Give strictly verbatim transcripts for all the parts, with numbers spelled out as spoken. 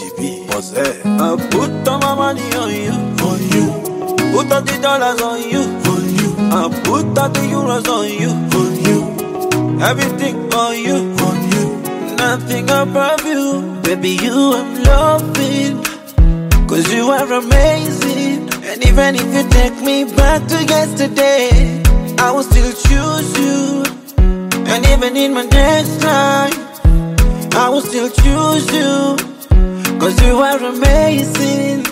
D B, Mose. I put all my money on you, On you, put all the dollars on you, on you, I put all the euros on you, on you, everything on you, on you. nothing above you. Baby, you I'm loving, cause you are amazing. And even if you take me back to yesterday, I will still choose you. And even in my next life, I will still choose you, cause you are amazing.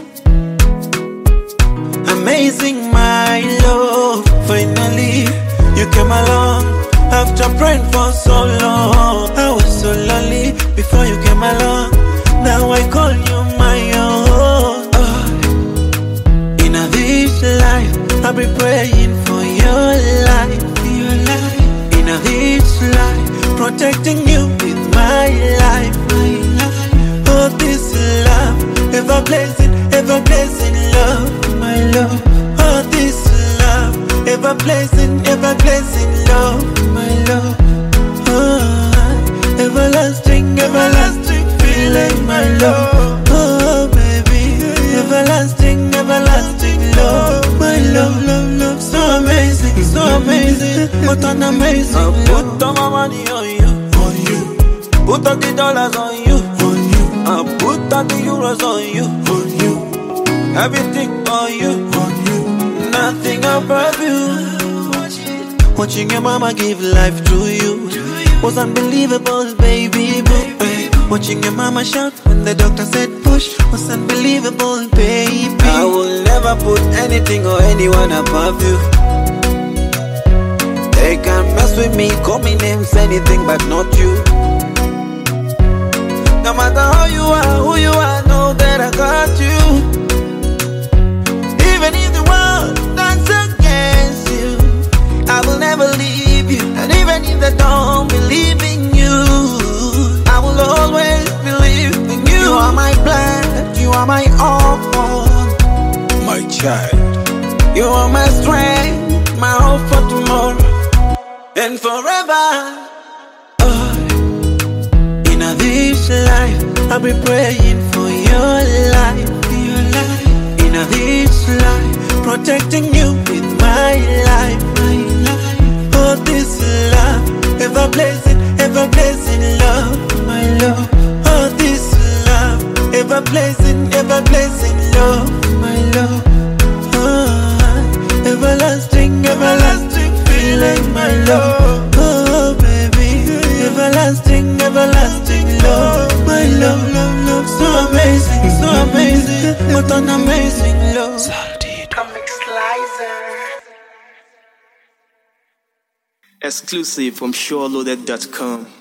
Amazing, my love. Finally, you came along after praying for so long. I was so lonely before you came along. Now I call you my own. Oh. In a this life, I'll be praying for your life, your life. In a this life, protecting you with my life, my life. Oh, this love, ever blessing, ever blessing love, my love. Oh, this love, ever blessing, ever blessing love, my love. Oh, everlasting, everlasting feeling, my love. Oh, baby, everlasting, everlasting love, my love, love, love. So amazing, so amazing, what an amazing love. I put all my money on you, On you, put all the dollars on you, on you, I put all the euros on you, on you, everything on you, on you. nothing above you. Watching your mama give life to you was unbelievable, baby boo. Ay, watching your mama shout when the doctor said push was unbelievable, baby. I will never put anything or anyone above you. They can mess with me, call me names, anything but not you. No matter how you are, who you are, know that I got you. Even if the world stands against you, I will never leave you. And even if they don't believe in you, I will always believe in you. You are my plan, you are my all. My child, You are my strength, my hope for tomorrow and forever. Oh, in a this life, I'll be praying for your life, your life. In a this life, protecting you with my life, my life. Oh, this love, ever blessing, ever blessing love, my love. Oh, this love, ever blessing, ever blessing love, my love. Oh, everlasting, everlasting feeling, my love. Oh, baby, everlasting, everlasting love, my love, love, love. So amazing, so amazing, what an amazing love. Exclusive from SureLoaded dot com.